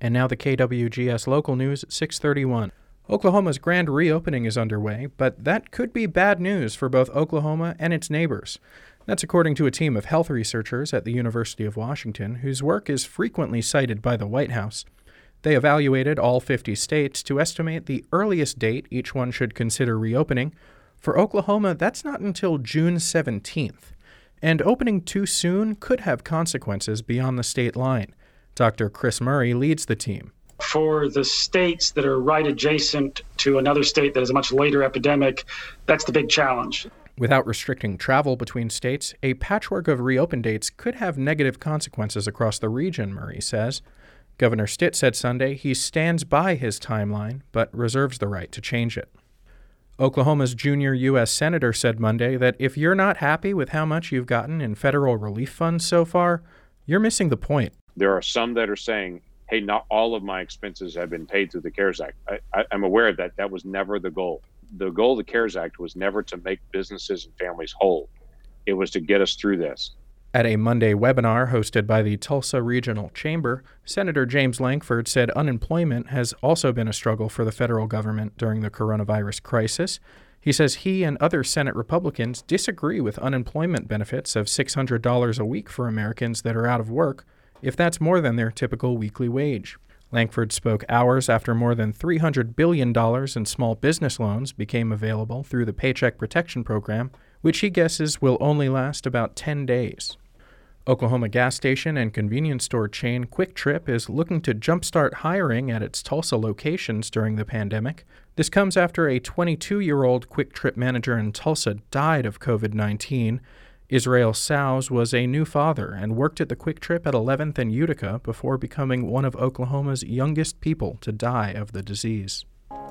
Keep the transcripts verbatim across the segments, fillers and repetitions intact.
And now the K W G S local news at six thirty-one. Oklahoma's grand reopening is underway, but that could be bad news for both Oklahoma and its neighbors. That's according to a team of health researchers at the University of Washington, whose work is frequently cited by the White House. They evaluated all fifty states to estimate the earliest date each one should consider reopening. For Oklahoma, that's not until June seventeenth. And opening too soon could have consequences beyond the state line. Doctor Chris Murray leads the team. For the states that are right adjacent to another state that has a much later epidemic, that's the big challenge. Without restricting travel between states, a patchwork of reopen dates could have negative consequences across the region, Murray says. Governor Stitt said Sunday he stands by his timeline, but reserves the right to change it. Oklahoma's junior U S Senator said Monday that if you're not happy with how much you've gotten in federal relief funds so far, you're missing the point. There are some that are saying, hey, not all of my expenses have been paid through the CARES Act. I, I, I'm aware of that. That was never the goal. The goal of the CARES Act was never to make businesses and families whole. It was to get us through this. At a Monday webinar hosted by the Tulsa Regional Chamber, Senator James Lankford said unemployment has also been a struggle for the federal government during the coronavirus crisis. He says he and other Senate Republicans disagree with unemployment benefits of six hundred dollars a week for Americans that are out of work, if that's more than their typical weekly wage. Lankford spoke hours after more than three hundred billion dollars in small business loans became available through the Paycheck Protection Program, which he guesses will only last about ten days. Oklahoma gas station and convenience store chain Quick Trip is looking to jumpstart hiring at its Tulsa locations during the pandemic. This comes after a twenty-two-year-old Quick Trip manager in Tulsa died of covid nineteen. Israel Sows was a new father and worked at the Quick Trip at eleventh and Utica before becoming one of Oklahoma's youngest people to die of the disease.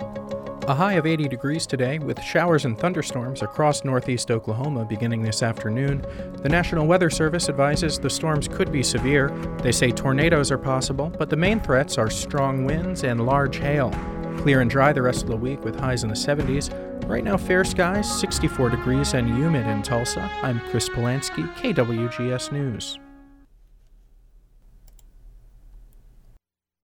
A high of eighty degrees today, with showers and thunderstorms across northeast Oklahoma beginning this afternoon. The National Weather Service advises the storms could be severe. They say tornadoes are possible, but the main threats are strong winds and large hail. Clear and dry the rest of the week with highs in the seventies. Right now, fair skies, sixty-four degrees and humid in Tulsa. I'm Chris Polanski, K W G S News.